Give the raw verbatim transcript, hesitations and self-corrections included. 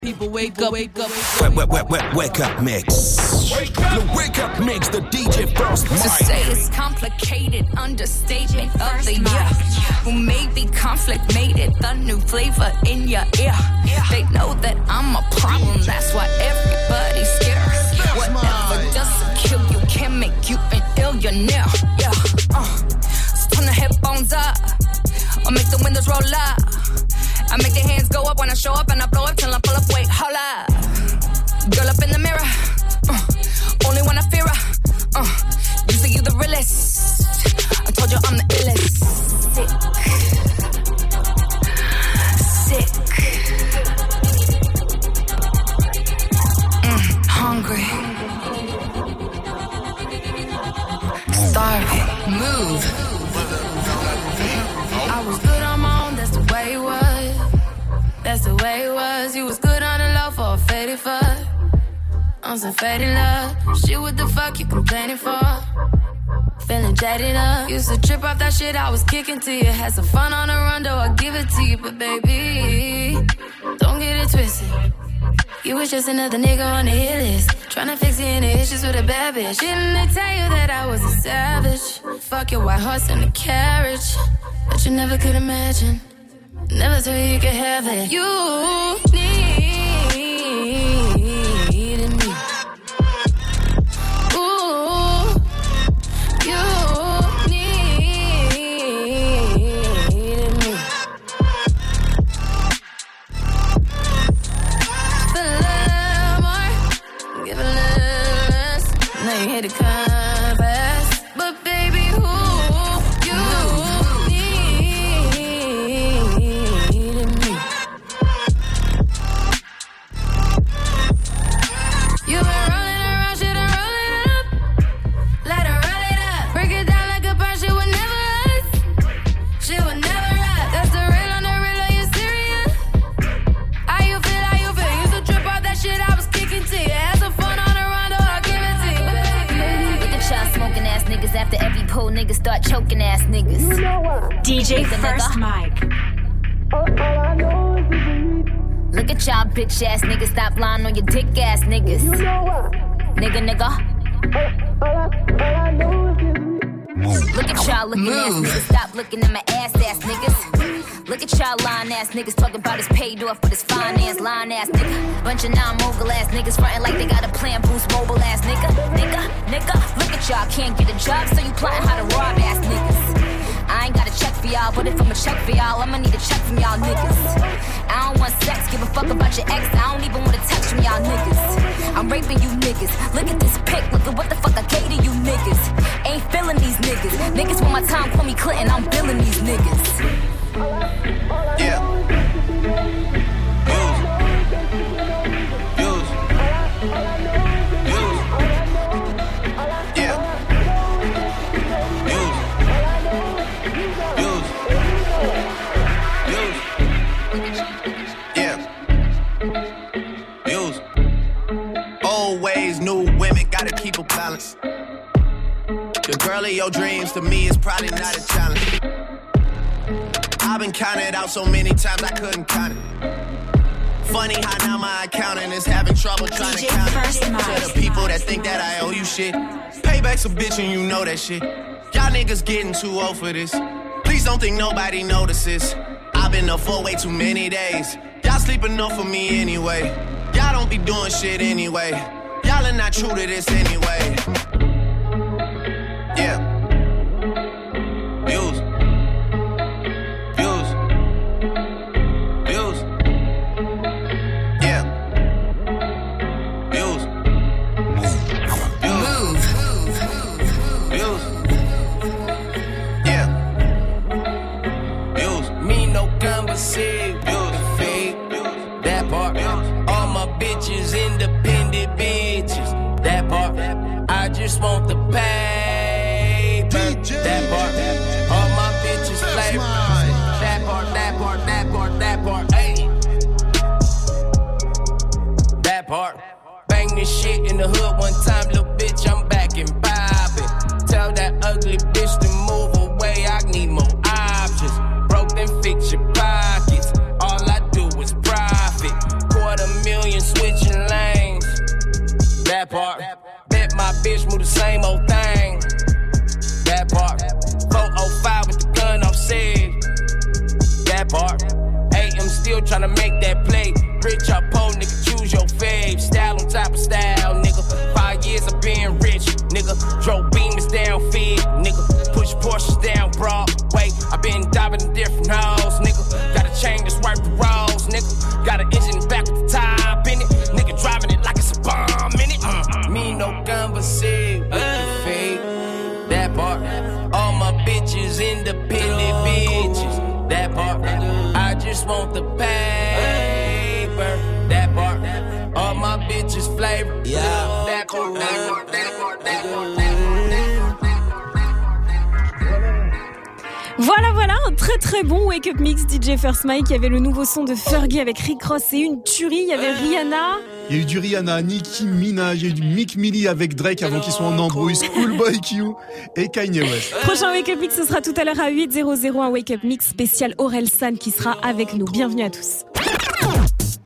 People wake up, wake up, wake, wake, wake, wake, wake up mix. Wake up. The wake up mix, the D J First Mike. To say it's complicated, understatement of the year. Who made the conflict, made it the new flavor in your ear. They know that I'm a problem, that's why everybody's scared. Whatever doesn't kill you can make you an illionaire. Yeah, uh, so turn the headphones up, or make the windows roll up. I make the hands go up when I show up, and I blow up till I pull up. Wait, hold up. Girl up in the mirror, uh, only when I fear her. Uh, usually you the realest. I told you I'm the illest. Sick, sick. Mm, hungry, starving. Move. I was good on my own, that's the way it was. That's the way it was. You was good on the low for a faded fuck. On some faded love. Shit, what the fuck you complaining for? Feeling jaded up. Used to trip off that shit I was kicking to you. Had some fun on the run, though I give it to you. But baby, don't get it twisted. You was just another nigga on the hit list. Tryna fix any issues with a bad bitch. Didn't they tell you that I was a savage? Fuck your white horse and the carriage. But you never could imagine. Never thought you could have it. You needed me. Ooh, you needed me. Feel a little more, give a little less. Now you hit the compass, but baby, who you? After every pull, niggas start choking ass niggas. You know what? D J First Mike. Look at y'all bitch ass niggas, stop lying on your dick ass niggas. You know what? Nigga, nigga. Look at y'all looking Move. ass niggas, stop looking at my ass ass niggas. Look at y'all lying ass niggas talking about his paid off with his finance lying ass nigga. Bunch of non-mogul ass niggas frontin' like they got a plan boost mobile ass nigga. Nigga, nigga, look at y'all can't get a job, so you plotting how to rob ass niggas. I ain't got a check for y'all, but if I'm a check for y'all, I'ma need a check from y'all niggas. I don't want sex, give a fuck about your ex, I don't even want to text from y'all niggas. I'm raping you niggas, look at this pic, look at what the fuck I gave to you niggas. Ain't feeling these niggas, niggas want my time, call me Clinton, I'm billing these niggas. Yeah. Use. Use. Use. Yeah. Use. Use. Use. Yeah. Use. Old ways, new women, gotta keep a balance. The girl of your dreams to me is probably not a challenge. I've been counted out so many times I couldn't count it. Funny how now my accountant is having trouble trying to count it. To the people that think that I owe you shit. Payback's a bitch and you know that shit. Y'all niggas getting too old for this. Please don't think nobody notices. I've been up for way too many days. Y'all sleep enough for me anyway. Y'all don't be doing shit anyway. Y'all are not true to this anyway. Yeah. Use. That part, all my bitches independent bitches. That part, I just want the paper. That part, all my bitches flavor. That part, that part, that part, that part, ayy. That part, bang this shit in the hood one time, little bitch, I'm back and poppin'. Tell that ugly bitch to move away, I need more options. Broke then fix your pockets, all I do is profit. Quarter mil been switching lanes. That part. Bet my bitch move the same old thing. That part. four oh five with the gun offset. That part. Hey, I'm still tryna make that play. Rich or poor, nigga, choose your fave. Style on top of style, nigga. Five years of being rich, nigga. Drove Beamers down Fig, nigga. Push Porsches down Broadway. I been diving in different hoes, nigga. Got a chain that's worth the rolls, nigga. Got an engine back with the top in it. Nigga driving it like it's a bomb in it. Uh, me no conversate with the fake. That part. All my bitches independent bitches. That part. I just want the paper. That part. All my bitches flavor. Yeah. That part. That part. That part. That part. Voilà, voilà, un très très bon Wake Up Mix D J First Mike. Il y avait le nouveau son de Fergie avec Rick Ross et une tuerie. Il y avait Rihanna. Il y a eu du Rihanna, Nicki Minaj, il y a eu du Mick Millie avec Drake avant qu'ils soient en embrouille, Schoolboy Q et Kanye West. Prochain Wake Up Mix, ce sera tout à l'heure à huit heures. Un Wake Up Mix spécial Orelsan qui sera avec nous. Bienvenue à tous.